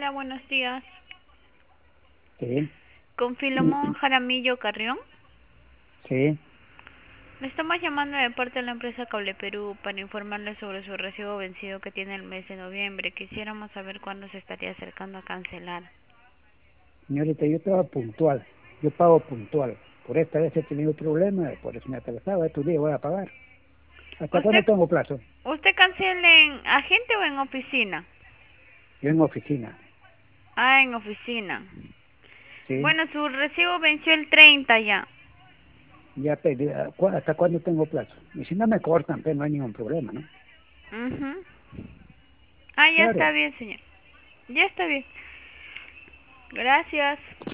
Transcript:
Hola, buenos días. Sí, Con Filomón Jaramillo Carrión. sí. Le estamos llamando de parte de la empresa Cable Perú para informarle sobre su recibo vencido que tiene el mes de noviembre. Quisiéramos saber cuándo se estaría acercando a cancelar. Señorita, yo estaba puntual. Yo pago puntual. Por esta vez he tenido problemas, por eso me atrasaba. Estos días voy a pagar. ¿Hasta cuándo ¿Usted, tengo plazo? usted cancela en agente o en oficina? Yo en oficina. Ah, en oficina. Sí. Bueno, su recibo venció el 30 ya. Ya pedí. ¿Hasta cuándo tengo plazo? Y si no me cortan, pues no hay ningún problema, ¿no? Mhm. Ah, ya está Claro. bien, señor. Ya está bien. Gracias.